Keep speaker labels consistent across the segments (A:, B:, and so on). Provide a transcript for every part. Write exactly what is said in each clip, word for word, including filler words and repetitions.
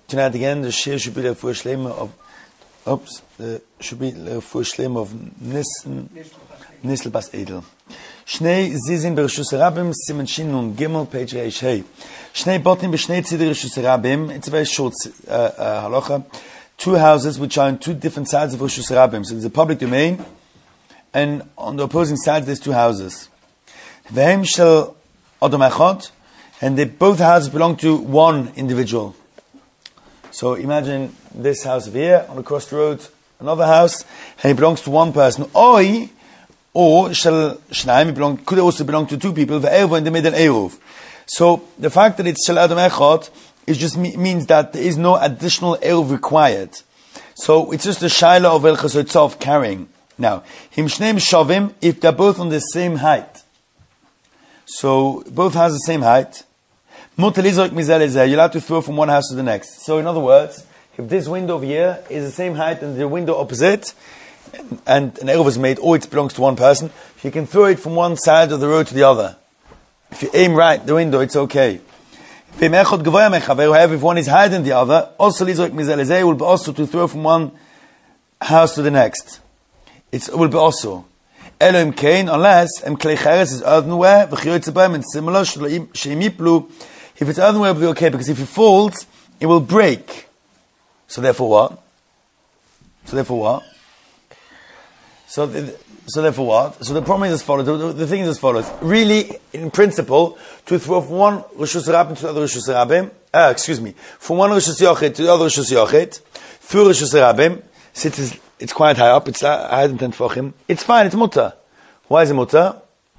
A: Tonight again, the shir should be the for Shlema of, oops, the should be the for Shlema of Nissen, Nisl Bas Edel. Shnei Zizin Bereshus Rabim, Siman Shin Nun Gimel, page Reish Hey. Shnei Botim b'Shnei Tzidei Reshus Rabim. It's a very short uh, uh, halacha. Two houses which are on two different sides of Reshus Rabim. So there's a public domain, and on the opposing sides there's two houses. V'hem shel Adam Echad, and they both houses belong to one individual. So imagine this house over here, on across the road, another house, and it belongs to one person. Oi, or shel shnaim, it belong, could also belong to two people. Ve'eruv, and they made an eruv. So the fact that it's shel Adam Echad is just me, means that there is no additional eruv required. So it's just a shaila of el chasotzav carrying. Now, him shneim shavim, if they're both on the same height. So both has the same height. You're allowed to throw from one house to the next. So in other words, if this window over here is the same height and the window opposite, and, and an eruv is made, or it belongs to one person, you can throw it from one side of the road to the other. If you aim right the window, it's okay. However, if one is higher than the other, also will be also to throw from one house to the next. It's, it will be also. Elohim Kain, unless Klei Cheres is earthenware, and similar, if it's earthenware, it will be okay, because if it falls, it will break. So therefore what? So therefore what? So, the, so therefore what? So the problem is as follows, the, the thing is as follows. Really, in principle, to throw from one Reshus Rabim to the other Reshus Rabim, uh, excuse me, from one Reshus Yochid to the other Reshus Yochid, through Reshus Rabim, since it's, it's quite high up, it's higher than ten tefachim, it's fine, it's mutter. Why is it mutter?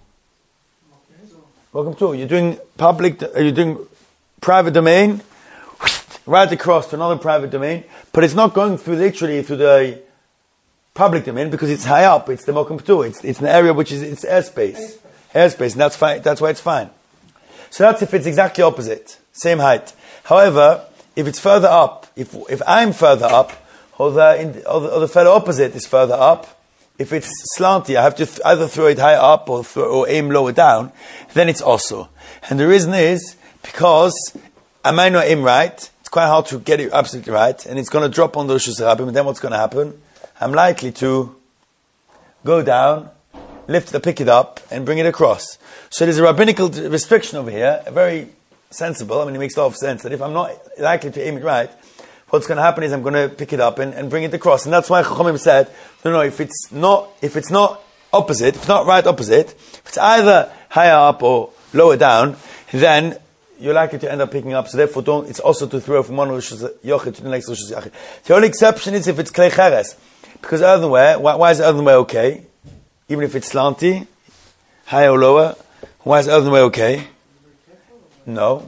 A: Welcome to, you're doing public, uh, you're doing private domain, right across to another private domain, but it's not going through literally through the public domain because it's high up, it's the mokum ptu, it's, it's an area which is, it's airspace. Airspace, and that's fine, that's why it's fine. So that's if it's exactly opposite, same height. However, if it's further up, if, if I'm further up, or the, in, or the, or the fellow opposite is further up, if it's slanty, I have to th- either throw it higher up or, throw, or aim lower down, then it's also. And the reason is, because I might not aim right, it's quite hard to get it absolutely right, and it's going to drop on the Reshus Rabim, and then what's going to happen? I'm likely to go down, lift it, pick it up, and bring it across. So there's a rabbinical restriction over here, very sensible, I mean it makes a lot of sense, that if I'm not likely to aim it right, what's going to happen is I'm going to pick it up and, and bring it across. And that's why Chachamim said, no, no, if it's not, if it's not opposite, if it's not right opposite, if it's either higher up or lower down, then you're likely to end up picking up. So therefore, don't, it's also to throw from one Reshus Yochid to the next Reshus Yochid. The only exception is if it's Klei Cheres. Because earthenware, why, why is earthenware okay? Even if it's slanty, higher or lower, why is earthenware okay? No.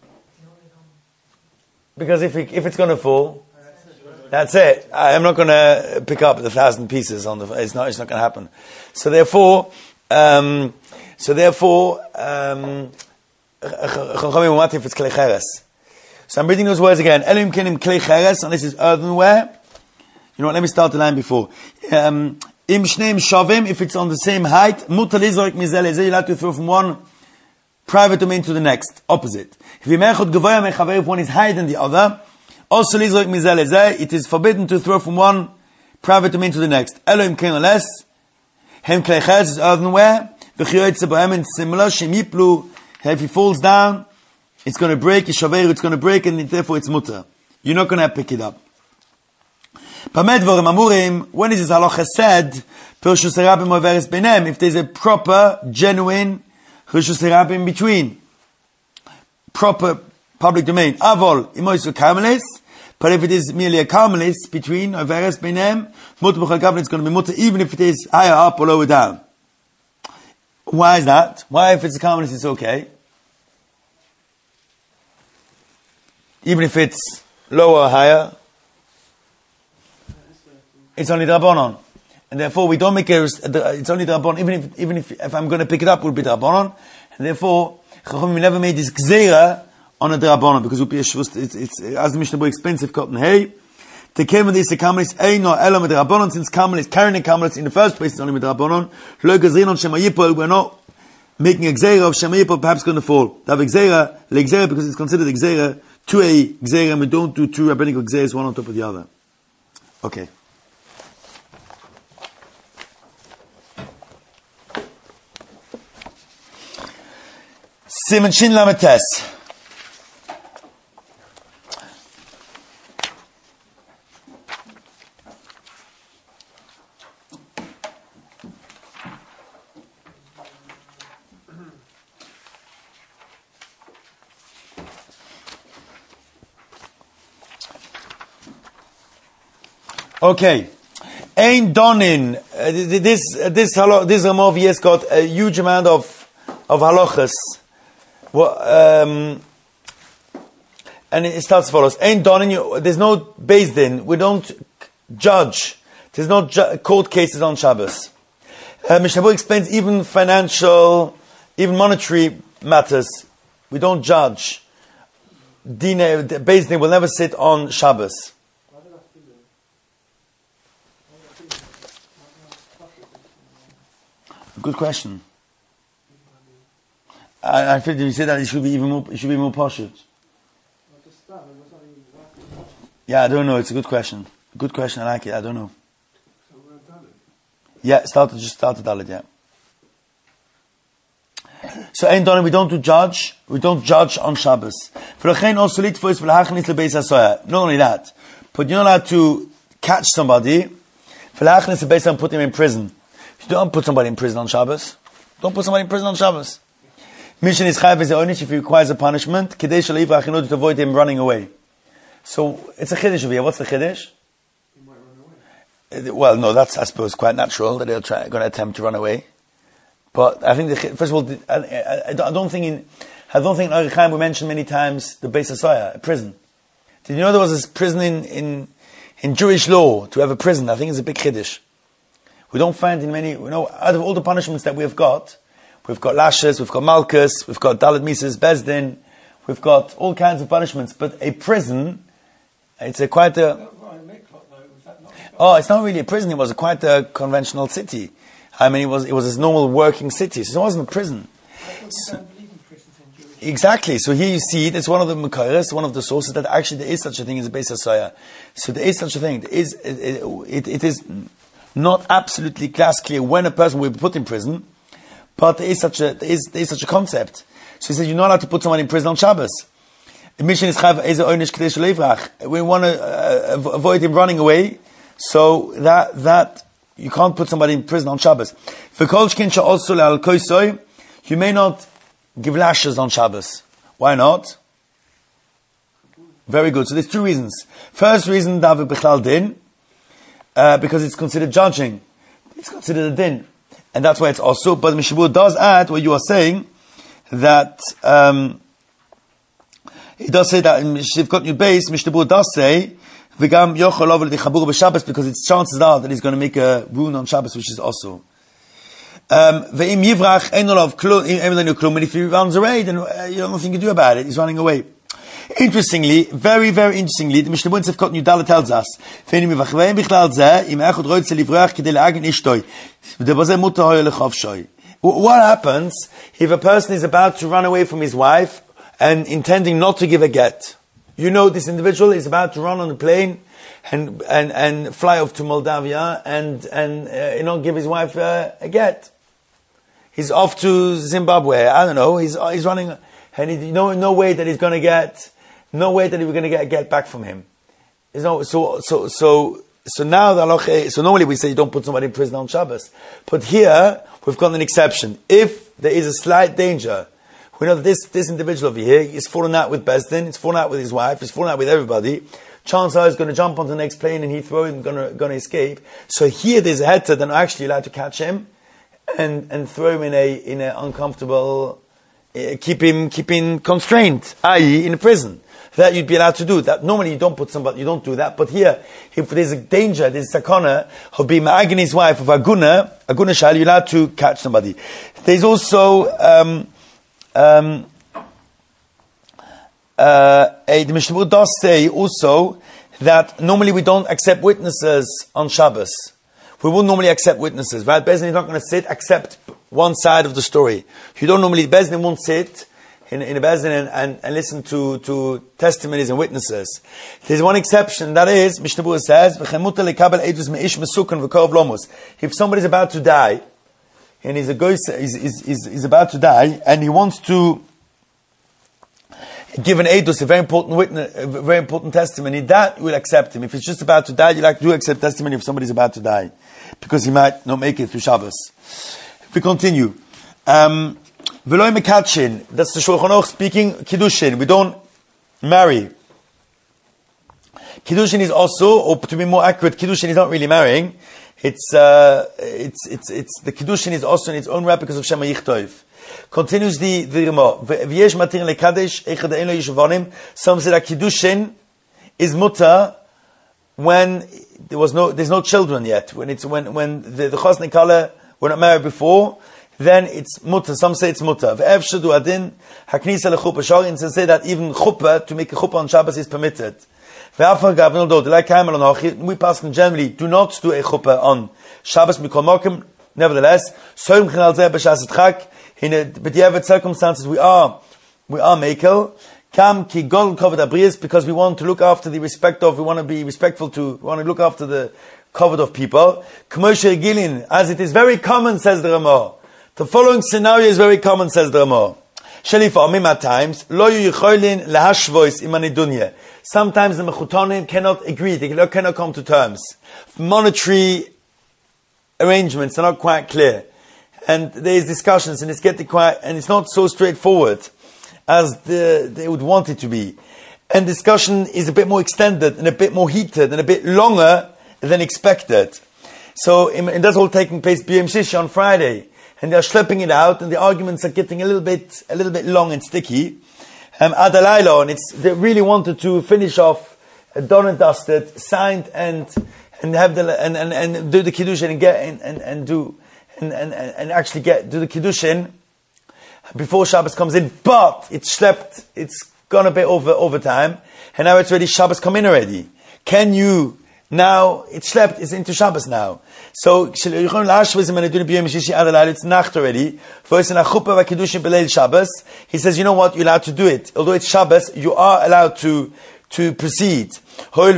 A: Because if it, if it's going to fall, that's it. I'm not going to pick up the thousand pieces on the. It's not. It's not going to happen. So therefore, um, so therefore, um, if it's klei cheres. So I'm reading those words again. Elohim kenim klei cheres, and this is earthenware. You know what? Let me start the line before. Um, Im shneim shavim, if it's on the same height, mutar lizrok mizel lezeh, you'll have to throw from one private domain to the next, opposite. If one is higher than the other, also it is forbidden to throw from one private domain to the next. Elohim ken less, hem klei cheres is earthenware, and similar, if he falls down, it's going to break, it's going to break, and therefore it's mutter. You're not going to pick it up. When is this halacha said, if there's a proper, genuine Reshus Rabim between proper public domain. Avol imoisu karmelis, but if it is merely a karmelis between averes beinem, mutar b'chol gavin, it's going to be mutar even if it is higher up or lower down. Why is that? Why if it's a karmelis it's okay? Even if it's lower or higher, it's only Drabonon. And therefore, we don't make a, it's only Drabonon, even if, even if, if I'm going to pick it up, it will be Drabonon. And therefore, Chachamim never made this Gzeira on a Drabonon, because it would be a Shvus, it's, it's, as the Mishnah Berurah expensive cotton, hey, the Kemen this, the Karmelis, ein no elo med Drabonon, since Karmelis, carrying a Karmelis in the first place, it's only med Drabonon, lo Gzeira on Shema Yipol, we're not making a Gzeira of Shema Yipol, perhaps going to fall. They have a Gzeira, le Gzeira, because it's considered a Gzeira to a gzeira, and we don't do two rabbinical gzeiras one on top of the other. Okay. Siman Shin Lamed Tes. Okay, Ein Donin. Uh, this uh, this halo- this Ramov has got a huge amount of of halachas. Well, um, and it starts as follows: Ein Donin. There's no Beis Din. We don't judge. There's no ju- court cases on Shabbos. Uh, Mishnah Berurah explains even financial, even monetary matters. We don't judge. Dine Beis Din will never sit on Shabbos. Good question. I, I feel you said that it should be even more. It should be more poshut. Yeah, I don't know. It's a good question. Good question. I like it. I don't know. Yeah, started just started Dalit. Yeah. So, Ein Donin, we don't do judge. We don't judge on Shabbos. Not only that, but you're not allowed to catch somebody. And put him in prison. You don't put somebody in prison on Shabbos. Don't put somebody in prison on Shabbos. Mission is chayav is only if he requires a punishment. Kedei shelo yivrach, in order to avoid him running away. So it's a chiddush over here. What's the chiddush?
B: He might run away.
A: Well, no, that's I suppose quite natural that they're try, going to attempt to run away. But I think the, first of all, I, I, I don't think in I don't think in Orach Chaim we mentioned many times the Beis HaSoya, a prison. Did you know there was a prison in, in in Jewish law to have a prison? I think it's a big chiddush. We don't find in many, you know, out of all the punishments that we've got, we've got lashes, we've got malchus, we've got dalet mises, beis din, we've got all kinds of punishments. But a prison, it's a quite a... Oh, it's not really a prison. It was a quite a conventional city. I mean, it was it was a normal working city. So it wasn't a prison. So, exactly. So here you see it. It's one of the Mekayres, one of the sources that actually there is such a thing as a Beis HaSoya. So there is such a thing. There is, it, it, it is... not absolutely glass clear when a person will be put in prison, but there is such a there is, there is such a concept. So he says you're not allowed to put someone in prison on Shabbos. The mission is chayav eze oynish kedei shelo yivrach. We want to uh, avoid him running away, so that that you can't put somebody in prison on Shabbos. V'kol shkin she'osu le'al koisoi, you may not give lashes on Shabbos. Why not? Very good. So there's two reasons. First reason, davar bichlal din. Uh, because it's considered judging. It's considered a din. And that's why it's also, but Mishnah Berurah does add what you are saying, that, um, it does say that in Shivkot Yud Beis, Mishnah Berurah does say, V'gam yochol over l'chabur b'Shabbos, because its chances are that he's going to make a wound on Shabbos, which is also. Um, Ve'im yivrach, ein olav klum, and if he runs away, then uh, you have nothing to do about it. He's running away. Interestingly, very, very interestingly, the Mishnah Berurah in Sefkot Yudale tells us, what happens if a person is about to run away from his wife and intending not to give a get? You know this individual is about to run on a plane and and, and fly off to Moldavia and, and uh, you know, give his wife uh, a get. He's off to Zimbabwe, I don't know, he's he's running, and he, no, no way that he's going to get No way that we're going to get get back from him. There's no, so so so so now the halacha. So normally we say you don't put somebody in prison on Shabbos, but here we've got an exception. If there is a slight danger, we know that this this individual over here is fallen out with beis din, he's fallen out with his wife, he's fallen out with everybody. Chances are he's going to jump onto the next plane and Heathrow and going to going to escape. So here there's a heter that are actually allowed to catch him and and throw him in a in an uncomfortable, uh, keep him keep him constrained, that is in a prison. That you'd be allowed to do. That normally you don't put somebody, you don't do that. But here, if there's a danger, there's a sakana of being ma'agin his wife of aguna, aguna shal, you're allowed to catch somebody. There's also um, um, uh, a, the Mishnah Berurah does say also that normally we don't accept witnesses on Shabbos. We wouldn't normally accept witnesses, right? Beis Din is not going to sit, accept one side of the story. You don't normally, Beis Din won't sit in, in a Bezdin and, and, and listen to, to testimonies and witnesses. There's one exception, that is, Mishnah Berurah says, if somebody's about to die, and he's a ghost, he's, he's, he's, he's about to die, and he wants to give an edus, a very important witness, a very important testimony, that will accept him. If he's just about to die, you like to accept testimony if somebody's about to die, because he might not make it through Shabbos. If we continue, um, V'loi mekadshin, that's the Shulchan Aruch speaking, Kiddushin, we don't marry. Kiddushin is also, or to be more accurate, Kiddushin is not really marrying. It's, uh, it's, it's, it's, the Kiddushin is also in its own right because of Shema Yichtov. Continues the, the Rema. V'yesh matir lekadesh, echad ein lo yishvonim. Some say that Kiddushin is mutter when there was no, there's no children yet. When it's, when, when the, the Chosnei Kala were not married before, then it's mutter. Some say it's mutter. V'ev shadu adin, haknisa lechuppah shari, and some say that even chuppah, to make a chuppah on Shabbos is permitted. We pass generally do not do a chuppah on Shabbos mikol mokum. Nevertheless, in the circumstances we are we are mekel kam ki gol covered abrius, because we want to look after the respect of we want to be respectful to we want to look after the covered of people. As it is very common, says the Rama. The following scenario is very common, says the Rama. At times, sometimes the Mechutonim cannot agree, they cannot come to terms. Monetary arrangements are not quite clear. And there is discussions, and it's getting quite, and it's not so straightforward as the, they would want it to be. And discussion is a bit more extended, and a bit more heated, and a bit longer than expected. So, and that's all taking place B M Shishi on Friday. And they're schlepping it out, and the arguments are getting a little bit, a little bit long and sticky. Um, Adalaylo, and it's, they really wanted to finish off, uh, done and dusted, signed and, and have the, and, and, and do the Kiddushin and get, and, and, and do, and, and, and actually get, do the Kiddushin before Shabbos comes in, but it's schlepped, it's gone a bit over, over time, and now it's ready, Shabbos come in already. Can you, now, it's schlepped, it's into Shabbos now. So, it's Nacht already. He says, you know what, you're allowed to do it. Although it's Shabbos, you are allowed to, to proceed. So what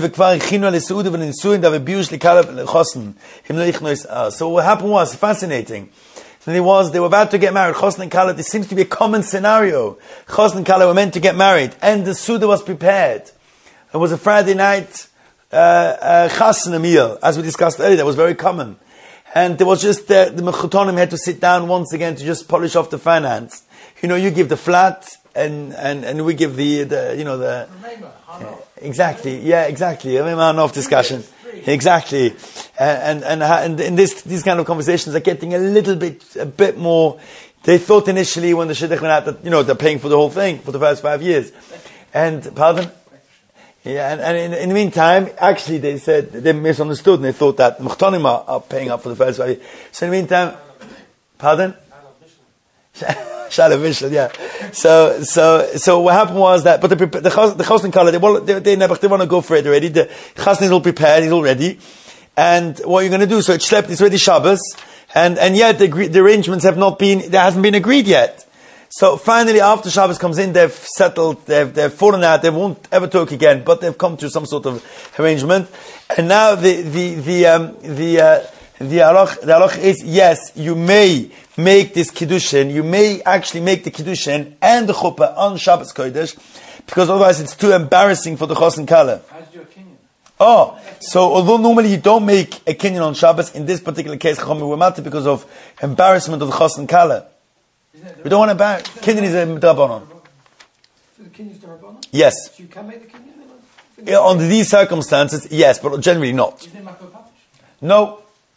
A: happened was, fascinating. And it was, they were about to get married. Chosn and Kala, this seems to be a common scenario. Chosn and Kala were meant to get married, and the Suda was prepared. It was a Friday night, uh, uh, chasna meal, as we discussed earlier, that was very common. And there was just, uh, the Mechutonim had to sit down once again to just polish off the finance. You know, you give the flat, and, and, and we give the, the, you know, the, uh, exactly, yeah, exactly, a Hanof discussion. Exactly. Uh, and, and, and, and this, these kind of conversations are getting a little bit, a bit more, they thought initially when the Shidduch went out that, you know, they're paying for the whole thing for the first five years. And, pardon? Yeah, and, and in, in the meantime, actually they said, they misunderstood and they thought that Mechutonim are, are paying up for the first five years. So in the meantime, pardon? Shalom Mishal, yeah. So, so, so what happened was that, but the, the, the Chosn Kala, they, they, they, never, they want to go for it already. The Chasn is all prepared, he's all ready. And what you're going to do, so it's slept, it's already Shabbos, and, and yet the, the arrangements have not been, there hasn't been agreed yet. So finally, after Shabbos comes in, they've settled, they've, they've fallen out, they won't ever talk again, but they've come to some sort of arrangement. And now the, the, the, um, the, uh, the halach, the halach is, yes, you may make this Kiddushin, you may actually make the Kiddushin and the Chuppah on Shabbos Kodesh, because otherwise it's too embarrassing for the Chosn Kala.
B: How did you do a kinyan?
A: Oh, so although normally you don't make a kinyan on Shabbos, in this particular case, Chacham were matter because of embarrassment of the Chosn Kala. We don't want to embarrass. Kinyan is a Drabanon.
B: So the kinyan is Drabanon?
A: Yes.
B: So you can make the kinyan?
A: Yeah, under these circumstances, yes, but generally not.
B: Isn't it Makor Patish?
A: No.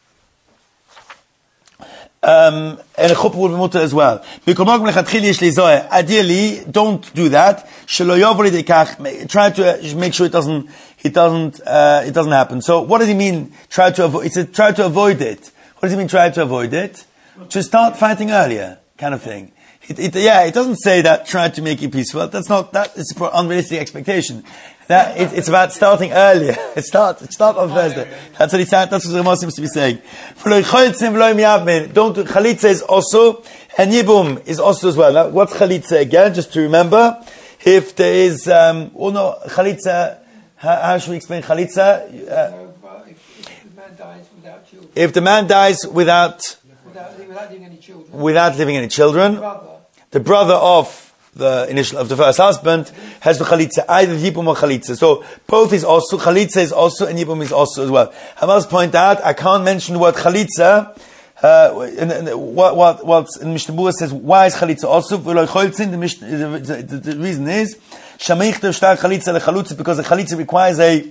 A: Um, and a chuppah will be mutter as well. Ideally, don't do that. Try to make sure it doesn't, it doesn't, uh, it doesn't happen. So, what does he mean? Try to avoid. He said, try to avoid it. What does he mean? Try to avoid it. To start fighting earlier, kind of thing. It, it, yeah, it doesn't say that. Try to make it peaceful. That's not. That is an unrealistic expectation. That it, it's about starting earlier. It starts. It starts on Thursday. That's what he said. That's what the Rama seems to be saying. Don't do chalitza is also And Yibum is also as well. Now, what's Chalitza again? Just to remember, if there is, um, oh no, Chalitza, how, how should we explain Chalitza? Uh,
B: So, uh, if, if the man dies without children,
A: if the man dies without,
B: without, without leaving any children,
A: without leaving any children,
B: brother,
A: the brother of the initial, of the first husband has the Chalitza, either Yibum or Chalitza. So, both is also, Chalitza is also, and Yibum is also as well. I must point out, I can't mention the word Chalitza. Uh, and, and, what what what in Mishnah Berurah says, why is Chalitza also? The, the, the, the reason is Shamichta Shtar Chalitza LeChalutza, because the Chalitza requires a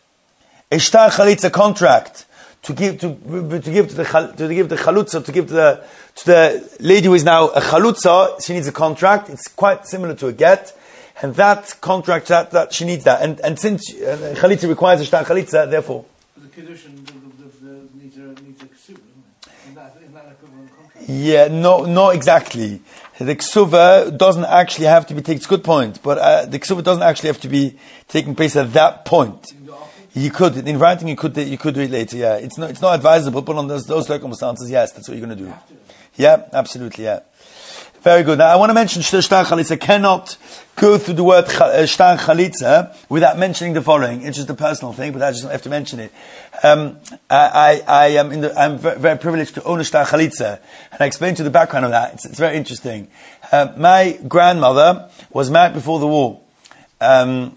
A: a Shtar Chalitza contract to give to to give to the to give the Chalutza to give to the to the lady who is now a Chalutza. She needs a contract. It's quite similar to a get, and that contract that, that she needs that. And and since uh, Chalitza requires a Shtar Chalitza, therefore.
C: The Kedushin needs a needs a ksuva. Isn't that equivalent contract?
A: Yeah, no, no, exactly. The ksuva doesn't actually have to be taken. It's a good point, but uh, the ksuva doesn't actually have to be taking place at that point. You could, in writing, you could, you could do it later. Yeah, it's not, it's not advisable, but on those, those circumstances, yes, that's what you're going to do. Yeah, absolutely. Yeah, very good. Now, I want to mention shtar chalitza. Cannot go through the word shtar chalitza without mentioning the following. It's just a personal thing, but I just have to mention it. Um, I, I, I am in the, I'm very, very privileged to own a shtar chalitza, and I explained to you the background of that. It's, it's very interesting. Uh, my grandmother was married before the war. Um,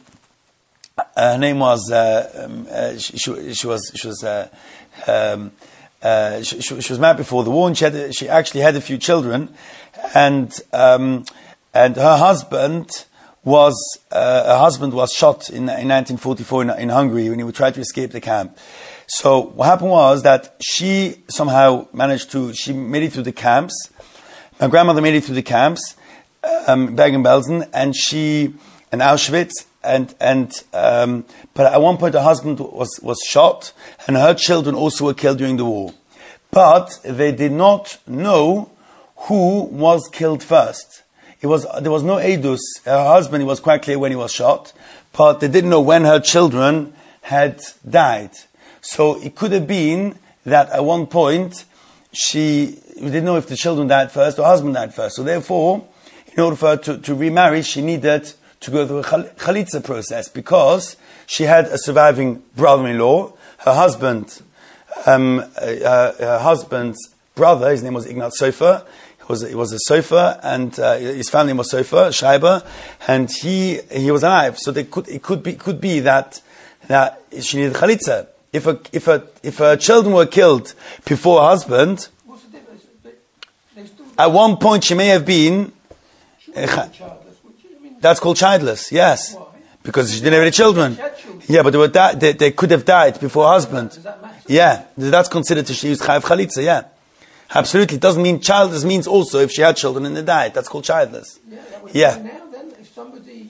A: her name was uh, um, uh, she, she, she was she was uh, um, uh, she, she was married before the war, and she had she actually had a few children, and um, and her husband was uh, her husband was shot in, in nineteen forty-four in, in Hungary when he would try to escape the camp. So what happened was that she somehow managed to she made it through the camps. My grandmother made it through the camps, um, Bergen-Belsen, and she and Auschwitz. And and um, but at one point her husband was, was shot, and her children also were killed during the war. But they did not know who was killed first. It was there was no edus. Her husband, it was quite clear when he was shot, but they didn't know when her children had died. So it could have been that at one point she we didn't know if the children died first or her husband died first. So therefore, in order for her to, to remarry, she needed to go through a chalitza process, because she had a surviving brother-in-law. Her husband, um, uh, her husband's brother, his name was Ignat Sofer. He was he was a Sofer, and uh, his family was Sofer Schreiber, and he he was alive. So they could it could be could be that that she needed chalitza. If a, if a, if her children were killed before her husband,
B: what's the difference? They, they still
A: at one point she may have been.
B: she wasn't childless, which I mean,
A: That's called childless, yes.
B: Why?
A: Because she didn't have any children.
B: She had children.
A: Yeah, but they, were di- they, they could have died before her husband.
B: Does that matter?
A: Yeah, that's considered to she used chayav chalitza, yeah. Absolutely. It doesn't mean childless, means also if she had children and they died. That's called childless.
B: Yeah, that would
A: Yeah.
B: Now then, if somebody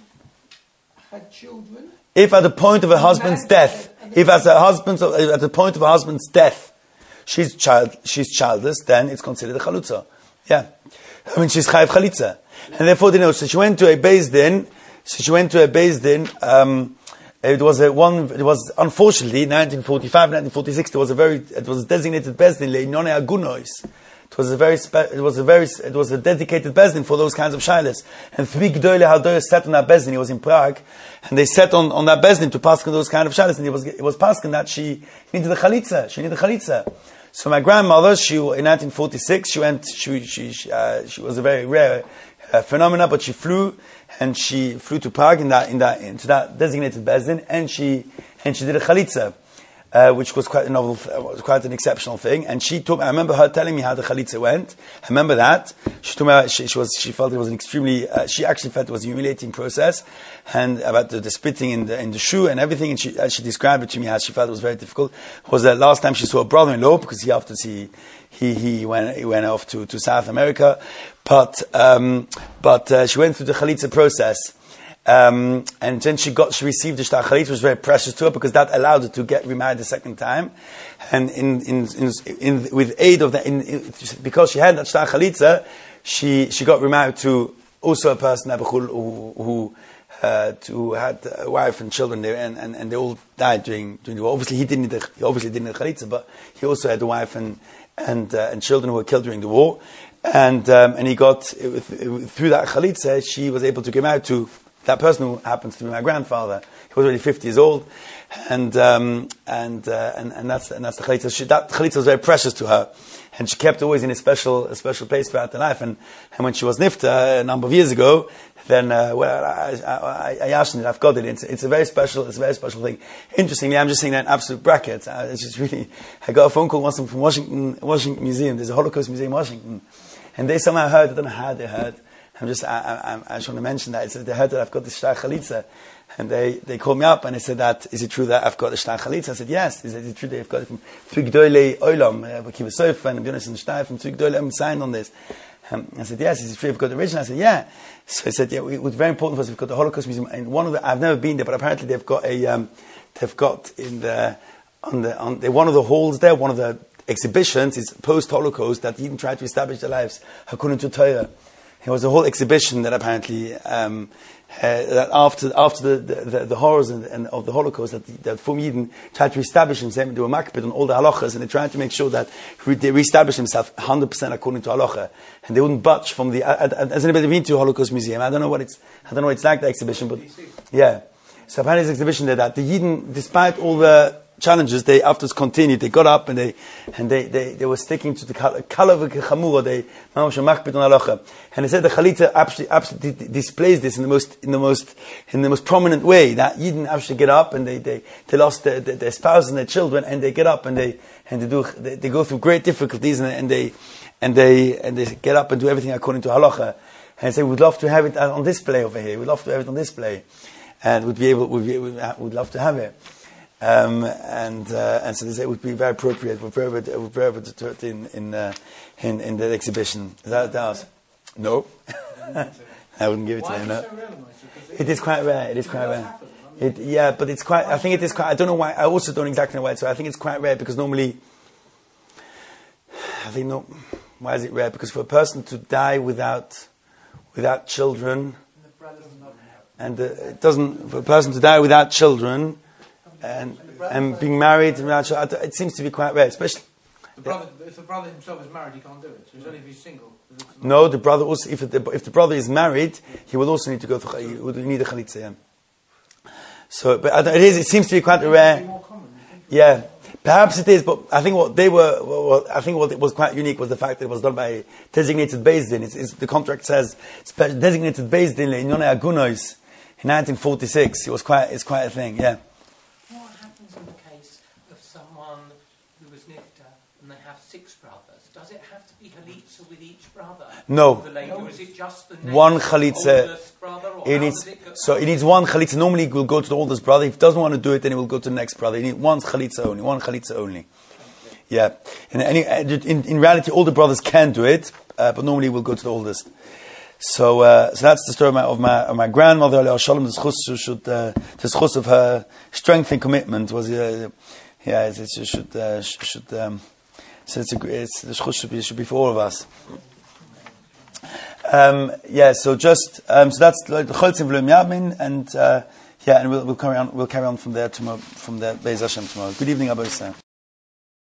B: had children,
A: If at the point of her husband's death, if at the husband's, at the point of her husband's death, she's child, she's childless, then it's considered a chalutza. Yeah. I mean, she's chayav chalitza. And therefore, you know, so she went to a Beis Din, so she went to a Beis Din, um, it was a one, it was, unfortunately, nineteen forty-five, nineteen forty-six, there was a very, it was a designated Beis Din, Le'inonei Agunois. It was a very, spe- it was a very, it was a dedicated Beis Din for those kinds of shilas. And three Gdoile Hadoyos sat on that Beis Din, he was in Prague, and they sat on, on that Beis Din to pass on those kind of shilas, and it was, it was passing that she needed the chalitza, she needed the chalitza. So my grandmother, she, in nineteen forty-six, she went, she, she, she, uh, she was a very rare uh, phenomena, but she flew, and she flew to Prague in that, in that, into that designated Beis Din, and she, and she did a chalitza, uh, which was quite a novel, uh, was quite an exceptional thing. And she told me, I remember her telling me how the chalitza went. I remember that. She told me, she, she was, she felt it was an extremely, uh, she actually felt it was a humiliating process, and about the, the spitting in the, in the shoe and everything, and she, uh, she described it to me how she felt it was very difficult. It was the last time she saw a brother-in-law, because he after he, he, he went, he went off to, to South America. But, um, but, uh, she went through the chalitza process. Um, and then she got, she received the shtar chalitza, which was very precious to her, because that allowed her to get remarried the second time. And in, in, in, in with aid of the, in, in, because she had that shtar chalitza, she, she got remarried to also a person who, who, uh, who had a wife and children there, and, and, and they all died during, during the war. Obviously he didn't need the, he obviously didn't need the chalitza, but he also had a wife and, and uh, and children who were killed during the war. And um, and he got, it, it, through that chalitza, she was able to give out to that person who happens to be my grandfather. He was already fifty years old. And um, and, uh, and and that's and that's the chalitza. She, that chalitza was very precious to her, and she kept always in a special a special place throughout her life. And, and when she was nifta a number of years ago, then uh, well, I, I, I asked her, I've got it. It's, it's a very special, it's a very special thing. Interestingly, I'm just saying that in absolute brackets. Uh, it's just really. I got a phone call once from Washington Washington Museum. There's a Holocaust Museum in Washington, and they somehow heard. I don't know how they heard. I'm just. I, I, I just want to mention that. It's, they heard that I've got this shtar chalitza. And they, they called me up and they said that, is it true that I've got a shtar chalitza? I said, yes. Is it, is it true that I've got it from Tzvi Gdolei Olam, Rabbi Akiva Sofer and Jonas and Shtai from Tzvi Gdolei Olam signed on this? Um, I said, yes. Is it true I've got the original? I said, yeah. So he said, yeah, it was very important for us. We've got the Holocaust Museum. And one of the, I've never been there, but apparently they've got a, um, they've got in the, on the, on the, one of the halls there, one of the exhibitions is post-Holocaust that Eden tried to establish their lives according to Torah. It was a whole exhibition that apparently, um, Uh, that after after the, the, the horrors and, and of the Holocaust, that, that Fum Yidden tried to establish himself, they were makpid on all the halachas, and they tried to make sure that re- they reestablish himself one hundred percent according to halacha, and they wouldn't budge from the. Uh, uh, has anybody been to a Holocaust museum? I don't know what it's. I don't know what it's like, the exhibition, but yeah. So apparently, this exhibition there that the Yidden, despite all the challenges, they afterwards continued. They got up and they and they, they, they were sticking to the color of the chamura. They mamash makpid on halacha, and they said the chalitza absolutely, absolutely displays this in the most in the most in the most prominent way. That Yidden actually get up and they they, they lost their, their, their spouses and their children, and they get up and they and they do they, they go through great difficulties and, and they and they and they get up and do everything according to halacha. And say we'd love to have it on display over here. We'd love to have it on display, and we'd be able we'd be, we'd love to have it. Um, and uh, and so they say it would be very appropriate. We're very we're very to do it in in, uh, in in the exhibition. Is that that? No, I wouldn't give it to him. No. It is quite rare. It is quite rare. It, yeah, but it's quite. I think it is quite. I don't know why. I also don't exactly know why. So I think it's quite rare because normally, I think no. Why is it rare? Because for a person to die without without children, and uh, it doesn't. For a person to die without children. And and being married, it seems to be quite rare, especially.
C: The brother, if the brother himself is married, he can't do it. So it's only if he's single.
A: No, the brother also. If the, if the brother is married, he will also need to go through. He would need a chalitza. Yeah. So, but it is. It seems to be quite rare. Yeah, perhaps it is. But I think what they were. What, I think what was quite unique was the fact that it was done by a designated Beis Din. It's, it's, the contract says it's designated Beis Din in Yonei Agunos in nineteen forty-six. It was quite. It's quite a thing. Yeah.
D: Does it have to be chalitza with each brother?
A: No.
D: Or is it just the
A: one chalitza. It needs, it so it needs one chalitza. Normally it will go to the oldest brother. If he doesn't want to do it, then it will go to the next brother. You need one chalitza only. One chalitza only. Yeah. In, any, in, in reality, all the brothers can do it, uh, but normally it will go to the oldest. So, uh, so that's the story of my, of my, of my grandmother, Aliyah Shalom. The schus should, uh, the schus of her strength and commitment was, uh, yeah, it, it should, uh, should, um, so it's, a, it's the schus should be should be for all of us. Um, yeah, so just um, so that's like the Cholzim V'Lo Yamin, and uh, yeah, and we'll, we'll carry on. We'll carry on from there tomorrow. From there, Be'ez Hashem tomorrow. Good evening, Abba Yisrael.